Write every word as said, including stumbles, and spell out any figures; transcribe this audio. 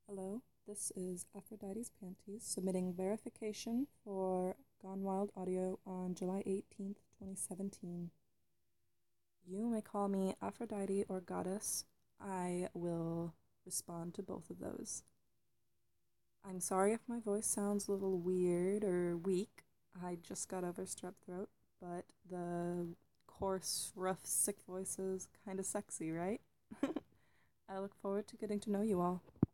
Hello, this is Aphrodite's Panties submitting verification for Gone Wild audio on July eighteenth, twenty seventeen. You may call me Aphrodite or Goddess. I will respond to both of those. I'm sorry if my voice sounds a little weird or weak. I just got over strep throat, but the coarse, rough, sick voice is kind of sexy, right? I look forward to getting to know you all.